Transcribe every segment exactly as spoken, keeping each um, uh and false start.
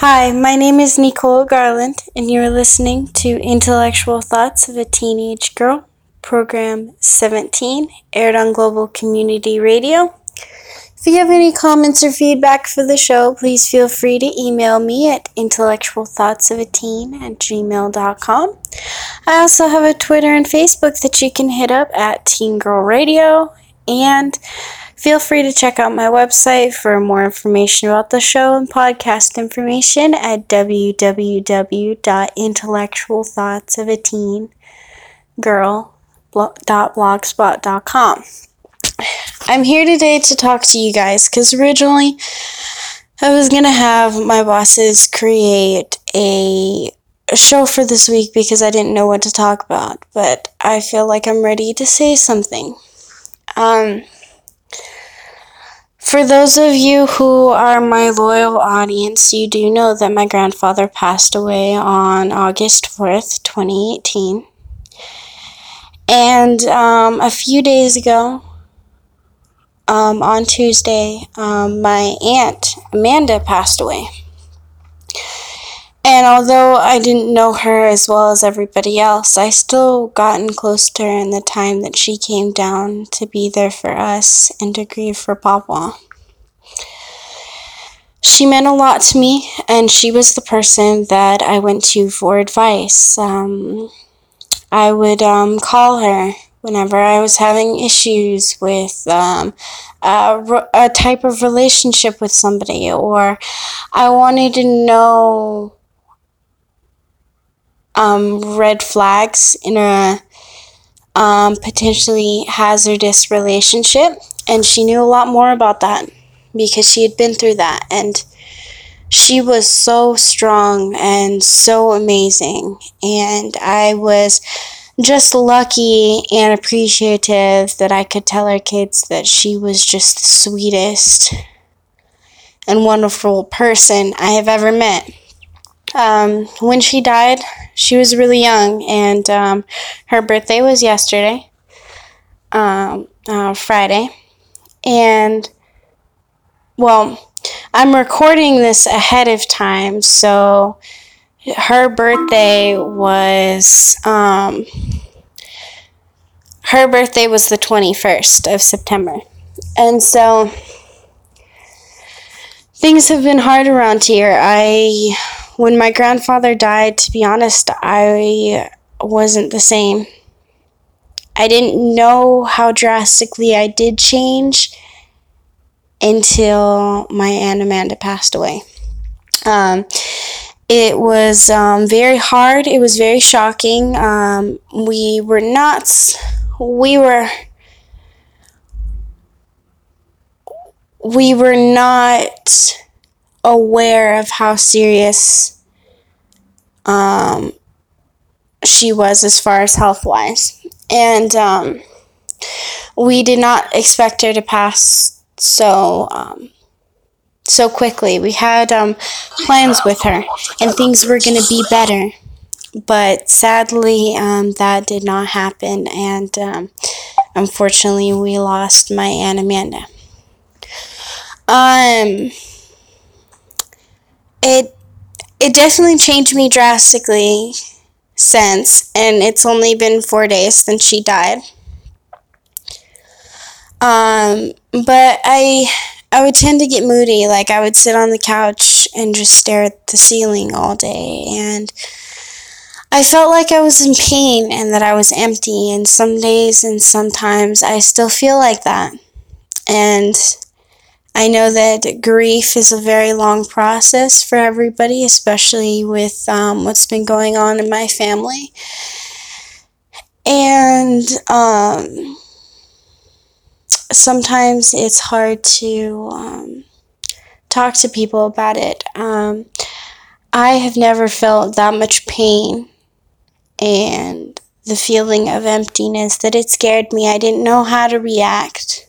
Hi, my name is Nicole Garland, and you're listening to Intellectual Thoughts of a Teenage Girl, Program seventeen, aired on Global Community Radio. If you have any comments or feedback for the show, please feel free to email me at intellectualthoughtsofateen at gmail dot com. I also have a Twitter and Facebook that you can hit up at Teen Girl Radio, and feel free to check out my website for more information about the show and podcast information at w w w dot intellectual thoughts of a teen girl dot blogspot dot com. I'm here today to talk to you guys because originally I was going to have my bosses create a show for this week because I didn't know what to talk about, but I feel like I'm ready to say something. Um... For those of you who are my loyal audience, you do know that my grandfather passed away on August fourth, twenty eighteen. And um, a few days ago, um, on Tuesday, um, my aunt, Amanda, passed away. And although I didn't know her as well as everybody else, I still gotten close to her in the time that she came down to be there for us and to grieve for Papa. She meant a lot to me, and she was the person that I went to for advice. Um, I would um, call her whenever I was having issues with um, a, a type of relationship with somebody, or I wanted to know um, red flags in a um, potentially hazardous relationship, and she knew a lot more about that because she had been through that, and she was so strong and so amazing, and I was just lucky and appreciative that I could tell her kids that she was just the sweetest and wonderful person I have ever met. Um, when she died, she was really young, and um, her birthday was yesterday, um, uh, Friday, and well, I'm recording this ahead of time, so her birthday was, um, her birthday was the twenty-first of September, and so things have been hard around here. I, when my grandfather died, to be honest, I wasn't the same. I didn't know how drastically I did change until my Aunt Amanda passed away. Um, it was um, very hard. It was very shocking. Um, we were not, we were, we were not aware of how serious um, she was as far as health-wise. And um, we did not expect her to pass so um, so quickly. We had um, plans with her, and things were going to be better. But sadly, um, that did not happen, and um, unfortunately, we lost my Aunt Amanda. Um, it it definitely changed me drastically since, and it's only been four days since she died. Um, but I, I would tend to get moody. Like, I would sit on the couch and just stare at the ceiling all day, and I felt like I was in pain and that I was empty, and some days and sometimes I still feel like that. And I know that grief is a very long process for everybody, especially with um, what's been going on in my family. And um, sometimes it's hard to um, talk to people about it. Um, I have never felt that much pain and the feeling of emptiness that it scared me. I didn't know how to react.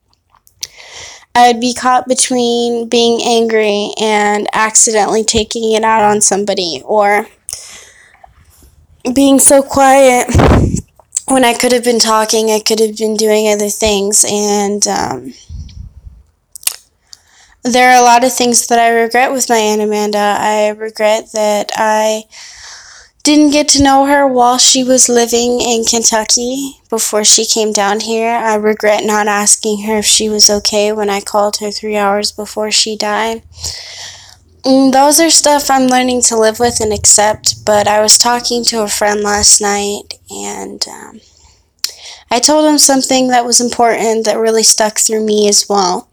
I would be caught between being angry and accidentally taking it out on somebody, or being so quiet when I could have been talking. I could have been doing other things, and um, There are a lot of things that I regret with my Aunt Amanda. I regret that I didn't get to know her while she was living in Kentucky before she came down here. I regret not asking her if she was okay when I called her three hours before she died. Mm, those are stuff I'm learning to live with and accept, but I was talking to a friend last night, and um, I told him something that was important that really stuck through me as well.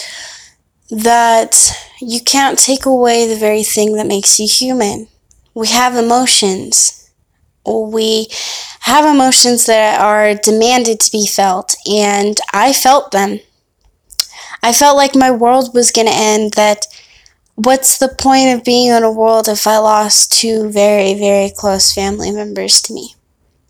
That you can't take away the very thing that makes you human. We have emotions. We have emotions that are demanded to be felt, and I felt them. I felt like my world was going to end, that what's the point of being in a world if I lost two very, very close family members to me?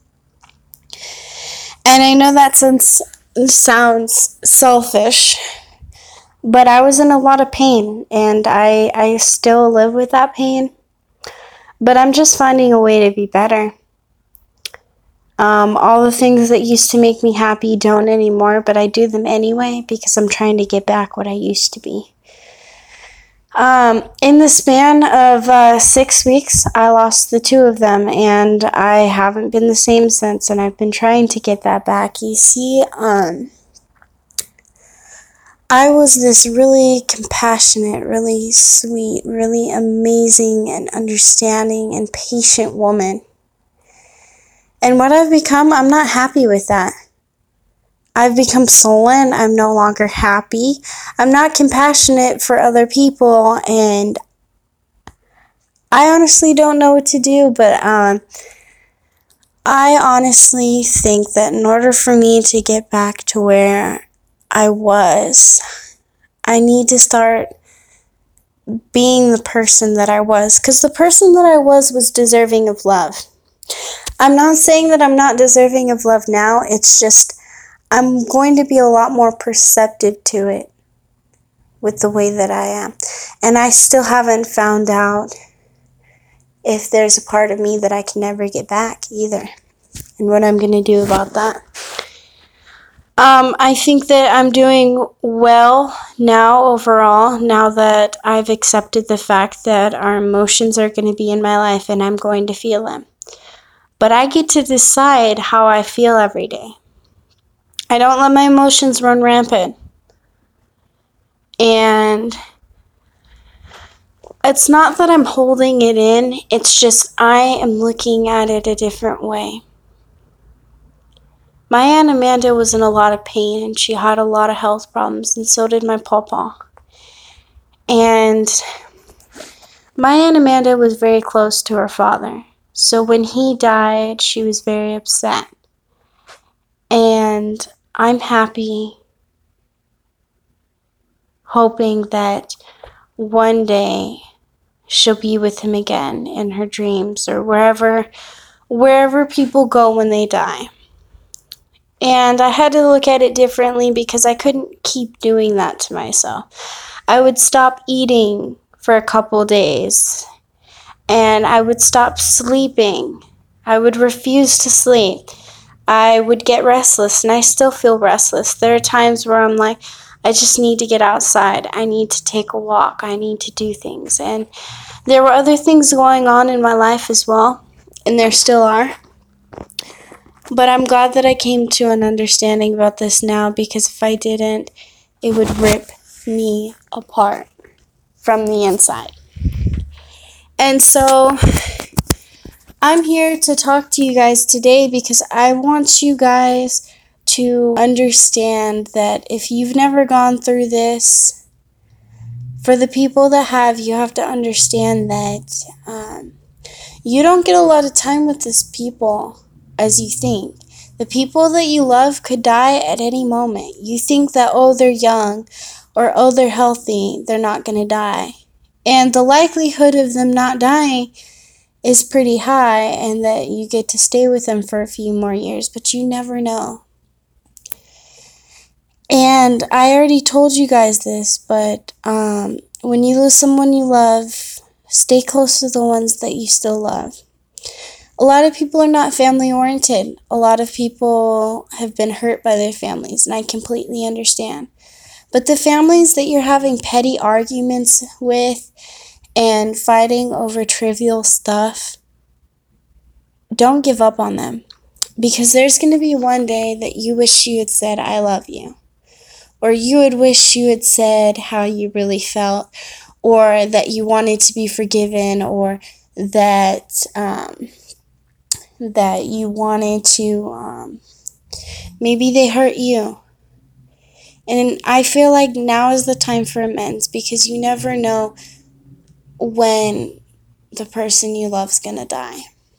And I know that sounds, sounds selfish, but I was in a lot of pain, and I, I still live with that pain. But I'm just finding a way to be better. Um, all the things that used to make me happy don't anymore, but I do them anyway because I'm trying to get back what I used to be. Um, in the span of uh, six weeks, I lost the two of them, and I haven't been the same since, and I've been trying to get that back. You see, um, I was this really compassionate, really sweet, really amazing and understanding and patient woman. And what I've become, I'm not happy with that. I've become sullen. I'm no longer happy. I'm not compassionate for other people, and I honestly don't know what to do, but um, I honestly think that in order for me to get back to where I was, I need to start being the person that I was, because the person that I was was deserving of love. I'm not saying that I'm not deserving of love now. It's just I'm going to be a lot more perceptive to it with the way that I am. And I still haven't found out if there's a part of me that I can never get back either, and what I'm going to do about that. Um, I think that I'm doing well now overall, now that I've accepted the fact that our emotions are going to be in my life and I'm going to feel them. But I get to decide how I feel every day. I don't let my emotions run rampant. And it's not that I'm holding it in, it's just I am looking at it a different way. My Aunt Amanda was in a lot of pain, and she had a lot of health problems, and so did my pawpaw. And my Aunt Amanda was very close to her father, so when he died, she was very upset. And I'm happy, hoping that one day she'll be with him again in her dreams, or wherever wherever people go when they die. And I had to look at it differently because I couldn't keep doing that to myself. I would stop eating for a couple days, and I would stop sleeping. I would refuse to sleep. I would get restless, and I still feel restless. There are times where I'm like, I just need to get outside. I need to take a walk. I need to do things. And there were other things going on in my life as well, and there still are. But I'm glad that I came to an understanding about this now, because if I didn't, it would rip me apart from the inside. And so I'm here to talk to you guys today because I want you guys to understand that if you've never gone through this, for the people that have, you have to understand that um, you don't get a lot of time with these people as you think. The people that you love could die at any moment. You think that, oh, they're young, or oh, they're healthy, they're not going to die. And the likelihood of them not dying is pretty high, and that you get to stay with them for a few more years, but you never know. And I already told you guys this, but um, when you lose someone you love, stay close to the ones that you still love. A lot of people are not family-oriented. A lot of people have been hurt by their families, and I completely understand. But the families that you're having petty arguments with and fighting over trivial stuff, don't give up on them. Because there's going to be one day that you wish you had said, I love you. Or you would wish you had said how you really felt. Or that you wanted to be forgiven. Or that um, that you wanted to, um, maybe they hurt you. And I feel like now is the time for amends, because you never know when the person you love is going to die.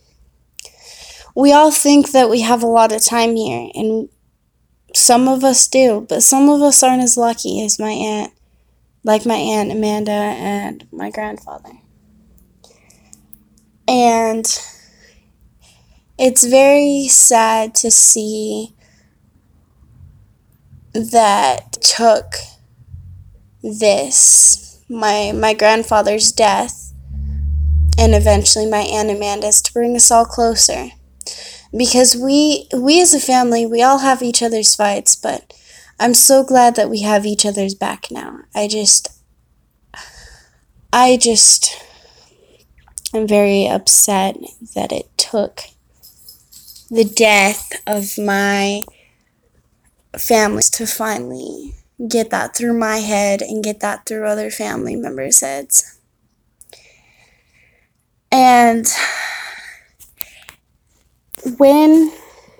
We all think that we have a lot of time here, and some of us do, but some of us aren't as lucky as my aunt, like my aunt Amanda and my grandfather. And it's very sad to see that took this, my my grandfather's death, and eventually my aunt Amanda's, to bring us all closer. Because we we as a family, we all have each other's fights, but I'm so glad that we have each other's back now. I just I just am very upset that it took the death of my family to finally get that through my head and get that through other family members' heads. And when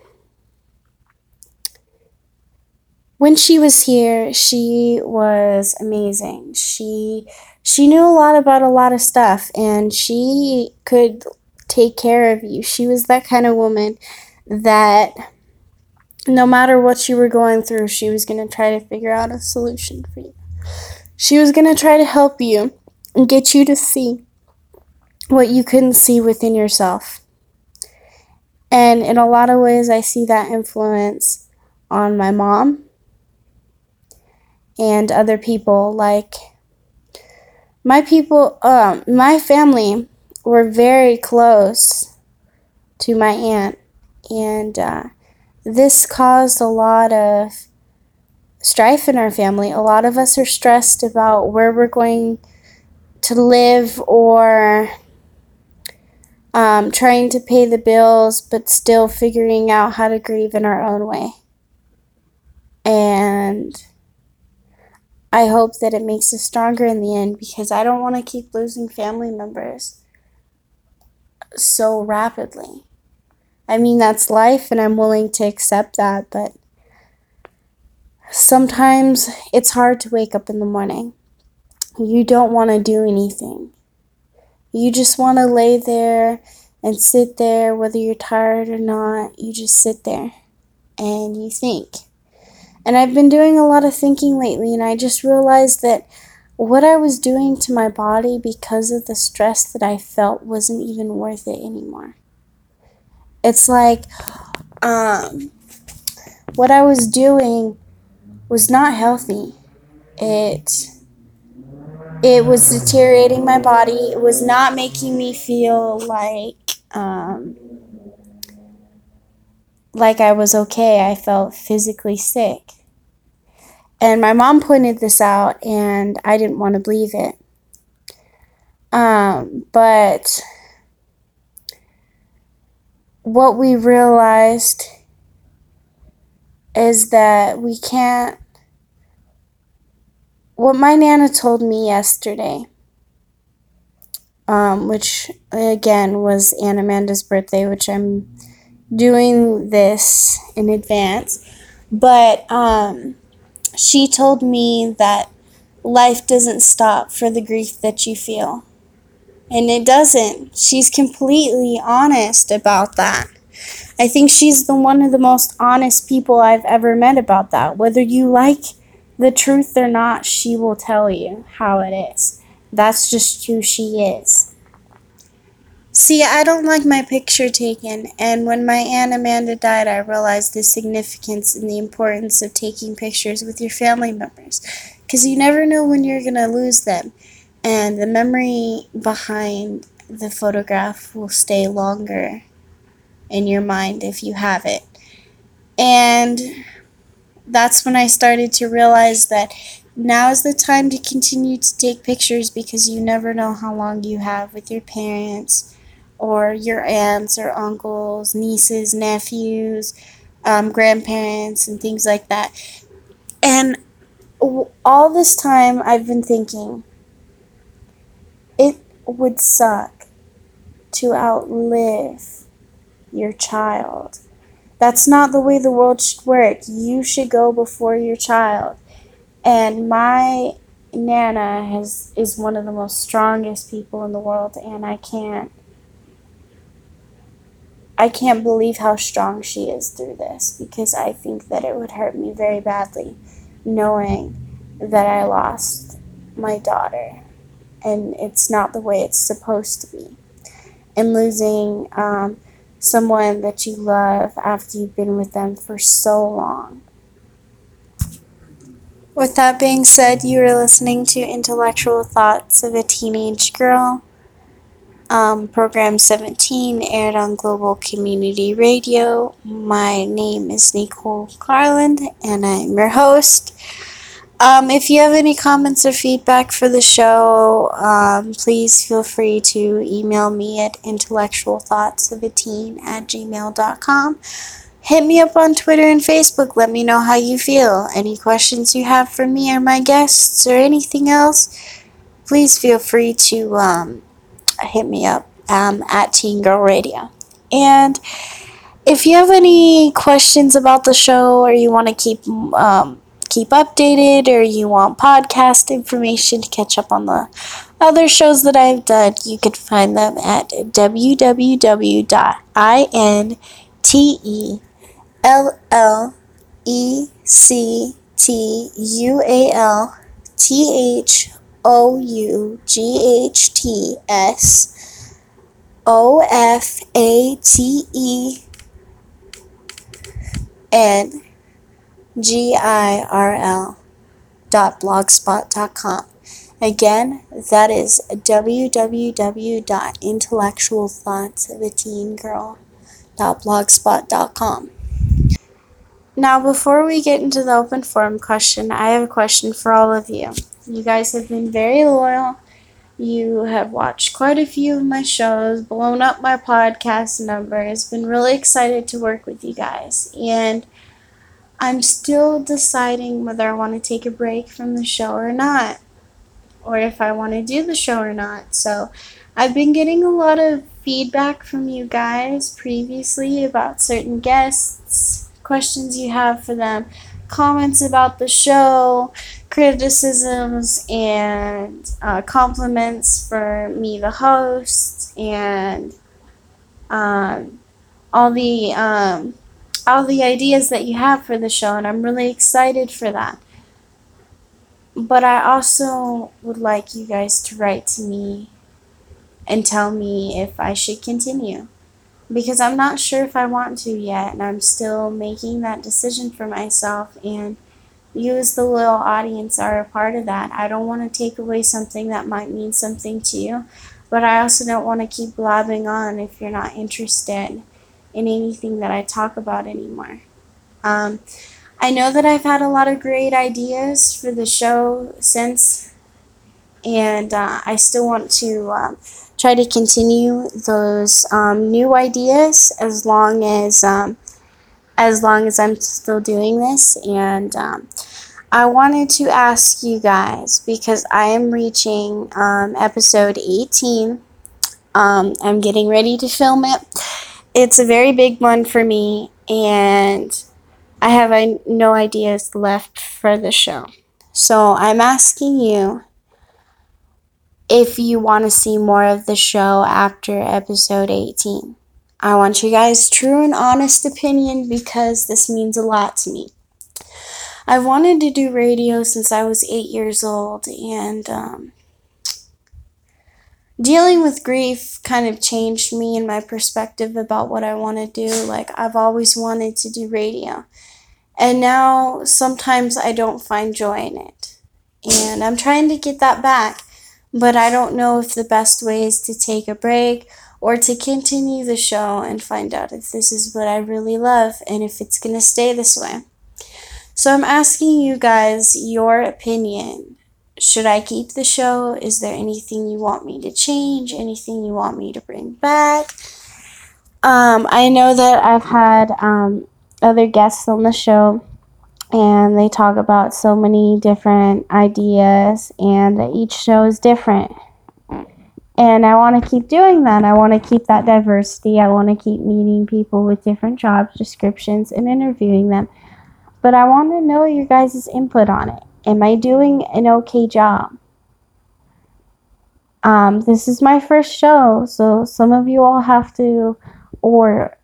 when she was here, she was amazing. She she knew a lot about a lot of stuff, and she could take care of you. She was that kind of woman that no matter what you were going through, she was going to try to figure out a solution for you. She was going to try to help you and get you to see what you couldn't see within yourself. And in a lot of ways, I see that influence on my mom and other people. Like, my people, um, my family were very close to my aunt, and uh, this caused a lot of strife in our family. A lot of us are stressed about where we're going to live, or um, trying to pay the bills, but still figuring out how to grieve in our own way. And I hope that it makes us stronger in the end, because I don't want to keep losing family members so rapidly. I mean, that's life, and I'm willing to accept that, but sometimes it's hard to wake up in the morning. You don't want to do anything. You just want to lay there and sit there, whether you're tired or not. You just sit there and you think. And I've been doing a lot of thinking lately, and I just realized that what I was doing to my body because of the stress that I felt wasn't even worth it anymore. It's like um, what I was doing was not healthy. It it was deteriorating my body. It was not making me feel like um, like I was okay. I felt physically sick. And my mom pointed this out, and I didn't want to believe it. Um, but what we realized is that we can't. What my Nana told me yesterday, um, which again was Aunt Amanda's birthday, which I'm doing this in advance, but um, she told me that life doesn't stop for the grief that you feel. And it doesn't. She's completely honest about that. I think she's the one of the most honest people I've ever met about that. Whether you like the truth or not, she will tell you how it is. That's just who she is. See, I don't like my picture taken, and when my Aunt Amanda died, I realized the significance and the importance of taking pictures with your family members, because you never know when you're going to lose them, and the memory behind the photograph will stay longer in your mind if you have it. And that's when I started to realize that now is the time to continue to take pictures because you never know how long you have with your parents or your aunts or uncles, nieces, nephews, um, grandparents, and things like that. And all this time I've been thinking, it would suck to outlive your child. That's not the way the world should work. You should go before your child. And my Nana has is one of the most strongest people in the world, and I can't I can't believe how strong she is through this, because I think that it would hurt me very badly knowing that I lost my daughter and it's not the way it's supposed to be. And losing um, someone that you love after you've been with them for so long. With that being said, you are listening to Intellectual Thoughts of a Teenage Girl. Um, program seventeen aired on Global Community Radio. My name is Nicole Garland, and I'm your host. Um, if you have any comments or feedback for the show, um, please feel free to email me at intellectualthoughtsofateen at gmail dot com. Hit me up on Twitter and Facebook. Let me know how you feel. Any questions you have for me or my guests or anything else, please feel free to um, hit me up um, at Teen Girl Radio. And if you have any questions about the show, or you want to keep um, keep updated, or you want podcast information to catch up on the other shows that I've done, you can find them at w w w dot and G I R L dot blogspot dot com. Again, that is w w w dot intellectual thoughts of a teen girl dot blogspot dot com. Now, before we get into the open forum question, I have a question for all of you. You guys have been very loyal. You have watched quite a few of my shows, blown up my podcast numbers, been really excited to work with you guys. And I'm still deciding whether I want to take a break from the show or not, or if I want to do the show or not. So I've been getting a lot of feedback from you guys previously about certain guests, questions you have for them, comments about the show, criticisms, and uh, compliments for me, the host, and um, all the um, all the ideas that you have for the show, and I'm really excited for that. But I also would like you guys to write to me and tell me if I should continue, because I'm not sure if I want to yet, and I'm still making that decision for myself, and you as the little audience are a part of that. I don't want to take away something that might mean something to you, but I also don't want to keep blabbing on if you're not interested in anything that I talk about anymore. Um, I know that I've had a lot of great ideas for the show since, and uh, I still want to um, try to continue those um, new ideas as long as um, as long as I'm still doing this. And um, I wanted to ask you guys, because I am reaching um, episode eighteen. Um, I'm getting ready to film it. It's a very big one for me, and I have no ideas left for the show. So I'm asking you if you want to see more of the show after episode eighteen. I want you guys' true and honest opinion, because this means a lot to me. I've wanted to do radio since I was eight years old, and um, dealing with grief kind of changed me and my perspective about what I want to do. Like, I've always wanted to do radio, and now sometimes I don't find joy in it, and I'm trying to get that back, but I don't know if the best way is to take a break or to continue the show and find out if this is what I really love and if it's going to stay this way. So I'm asking you guys your opinion. Should I keep the show? Is there anything you want me to change? Anything you want me to bring back? Um, I know that I've had um, other guests on the show, and they talk about so many different ideas, and each show is different. And I want to keep doing that. I want to keep that diversity. I want to keep meeting people with different job descriptions and interviewing them. But I want to know your guys' input on it. Am I doing an okay job? Um, this is my first show, so some of you all have to, or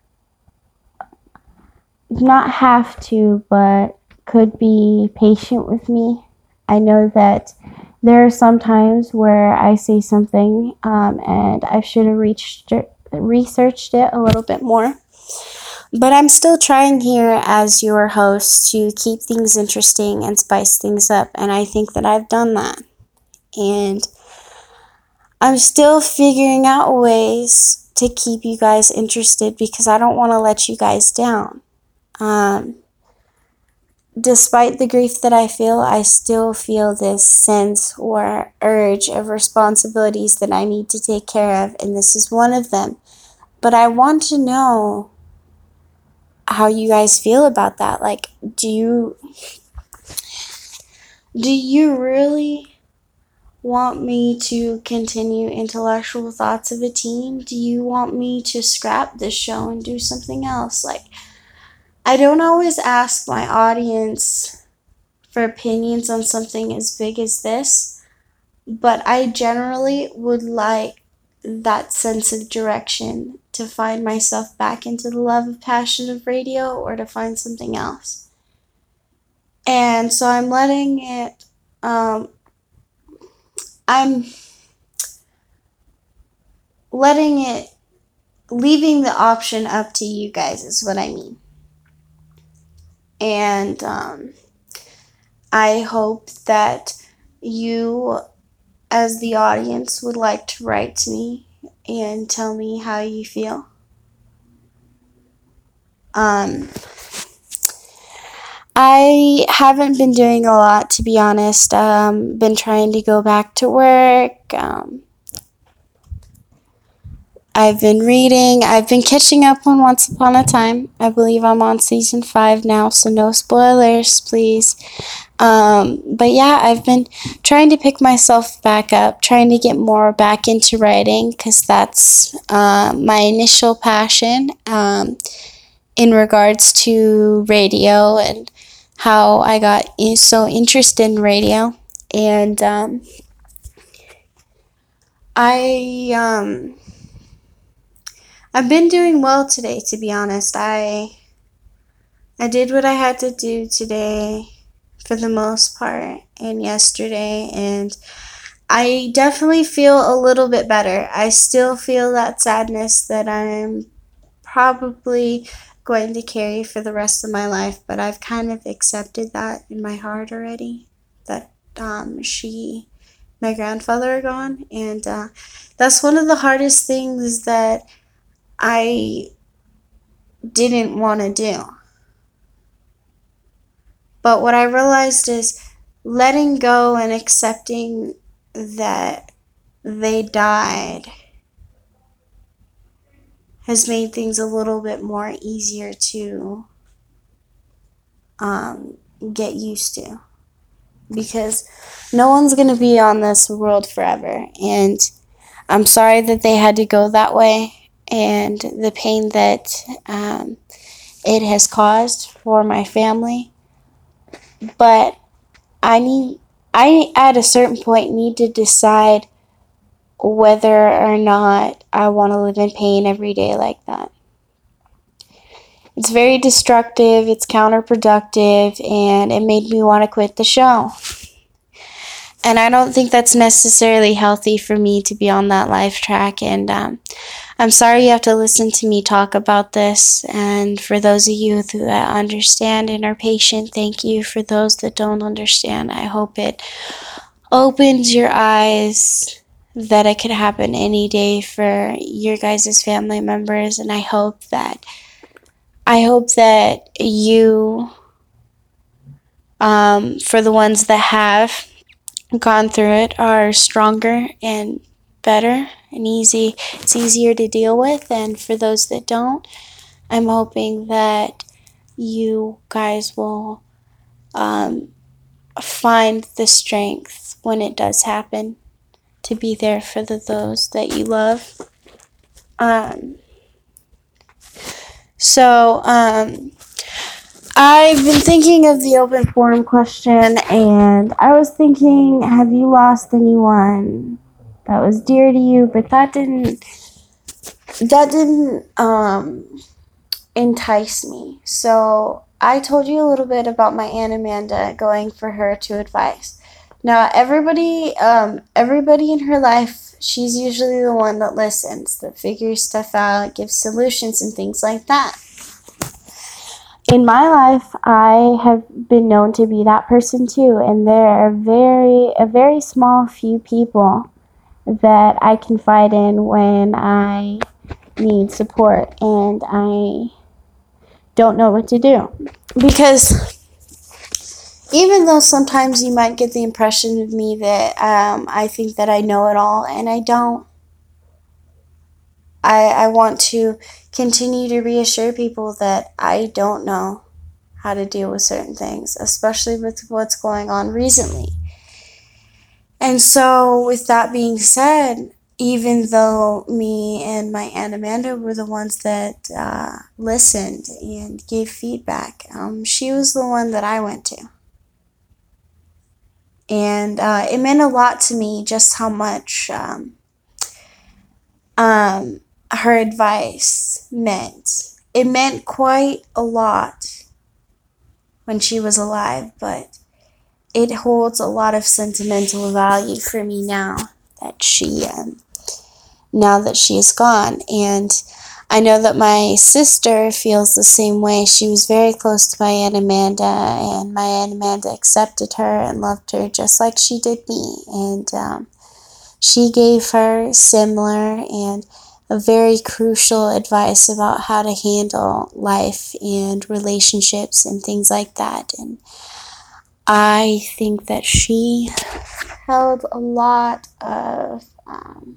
not have to, but could be patient with me. I know that there are some times where I say something um, and I should have reached it, researched it a little bit more. But I'm still trying here as your host to keep things interesting and spice things up, and I think that I've done that. And I'm still figuring out ways to keep you guys interested because I don't want to let you guys down. Um, despite the grief that I feel, I still feel this sense or urge of responsibilities that I need to take care of, and this is one of them. But I want to know how you guys feel about that. Like, do you do you really want me to continue Intellectual Thoughts of a Teen? Do you want me to scrap this show and do something else? Like, I don't always ask my audience for opinions on something as big as this, but I generally would like that sense of direction to find myself back into the love and passion of radio or to find something else. And so I'm letting it, um, I'm letting it, leaving the option up to you guys is what I mean. And um, I hope that you, as the audience, would like to write to me and tell me how you feel. Um, I haven't been doing a lot, to be honest. Um, been trying to go back to work. Um, I've been reading. I've been catching up on Once Upon a Time. I believe I'm on season five now, so no spoilers, please. Um, but yeah, I've been trying to pick myself back up, trying to get more back into writing, because that's uh, my initial passion um, in regards to radio and how I got in, so interested in radio. And um, I... Um, I've been doing well today, to be honest. I I did what I had to do today for the most part and yesterday, and I definitely feel a little bit better. I still feel that sadness that I'm probably going to carry for the rest of my life, but I've kind of accepted that in my heart already, that um, she, my grandfather are gone, and uh, that's one of the hardest things that I didn't want to do. But what I realized is letting go and accepting that they died has made things a little bit more easier to um, get used to. Because no one's going to be on this world forever. And I'm sorry that they had to go that way, and the pain that um, it has caused for my family. But I need, I at a certain point need to decide whether or not I want to live in pain every day like that. It's very destructive, it's counterproductive, and it made me want to quit the show. And I don't think that's necessarily healthy for me to be on that life track. And um, I'm sorry you have to listen to me talk about this. And for those of you who understand and are patient, thank you. For those that don't understand, I hope it opens your eyes that it could happen any day for your guys' family members. And I hope that I hope that you um, for the ones that have gone through it, are stronger and better and easy. It's easier to deal with. And for those that don't, I'm hoping that you guys will um, find the strength when it does happen to be there for the, those that you love. Um, so, um, I've been thinking of the open forum question, and I was thinking, have you lost anyone that was dear to you? But that didn't, that didn't, um, entice me. So I told you a little bit about my Aunt Amanda, going for her to advice. Now, everybody, um, everybody in her life, she's usually the one that listens, that figures stuff out, gives solutions and things like that. In my life, I have been known to be that person too, and there are very, a very small few people that I confide in when I need support and I don't know what to do. Because even though sometimes you might get the impression of me that um, I think that I know it all, and I don't, I, I want to continue to reassure people that I don't know how to deal with certain things, especially with what's going on recently. And so, with that being said, even though me and my Aunt Amanda were the ones that uh, listened and gave feedback, um, she was the one that I went to. And uh, it meant a lot to me just how much um, um, her advice meant. It meant quite a lot when she was alive, but it holds a lot of sentimental value for me now that she, um, now that she is gone. And I know that my sister feels the same way. She was very close to my Aunt Amanda, and my Aunt Amanda accepted her and loved her just like she did me. And um, she gave her similar and a very crucial advice about how to handle life and relationships and things like that. And I think that she held a lot of, um,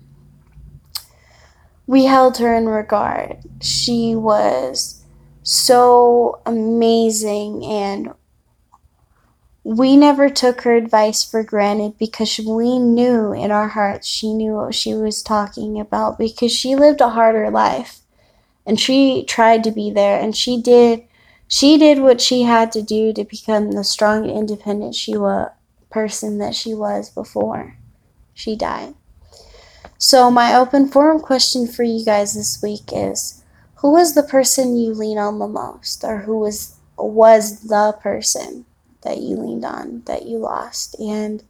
we held her in regard. She was so amazing, and we never took her advice for granted because we knew in our hearts she knew what she was talking about, because she lived a harder life and she tried to be there, and she did she did what she had to do to become the strong, independent she was person that she was before she died. So my open forum question for you guys this week is, who was the person you lean on the most, or who was was the person that you leaned on that you lost? And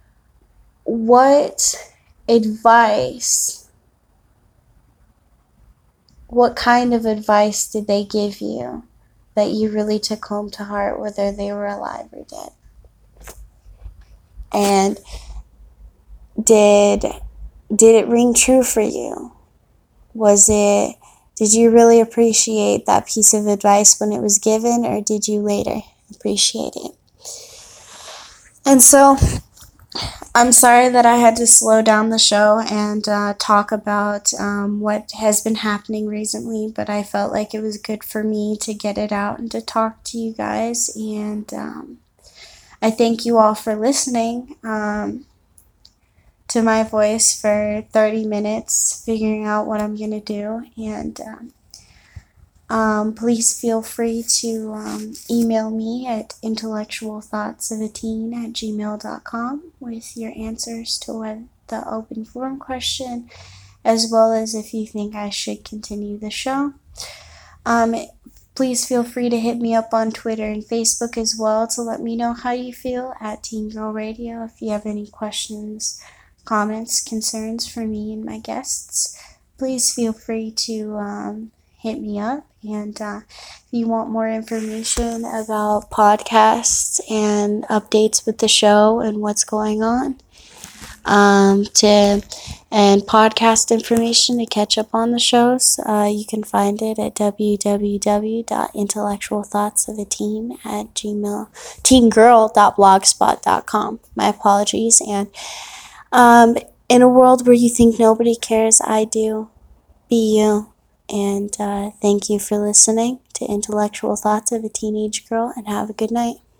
what advice, what kind of advice did they give you that you really took home to heart, whether they were alive or dead? And did did it ring true for you? Was it, did you really appreciate that piece of advice when it was given, or did you later appreciate it? And so, I'm sorry that I had to slow down the show and uh, talk about um, what has been happening recently, but I felt like it was good for me to get it out and to talk to you guys. And um, I thank you all for listening um, to my voice for thirty minutes, figuring out what I'm going to do. And um, um, please feel free to um, email me at intellectual thoughts of a teen at gmail dot com with your answers to what the open forum question, as well as if you think I should continue the show. Um, please feel free to hit me up on Twitter and Facebook as well to let me know how you feel at Teen Girl Radio. If you have any questions, comments, concerns for me and my guests, please feel free to um, hit me up. And uh, if you want more information about podcasts and updates with the show and what's going on, Um, to and podcast information to catch up on the shows, uh, you can find it at w w w dot intellectual thoughts of a teen at gmail teen girl dot blogspot dot com. My apologies. And um, in a world where you think nobody cares, I do. Be you. And uh, thank you for listening to Intellectual Thoughts of a Teenage Girl, and have a good night.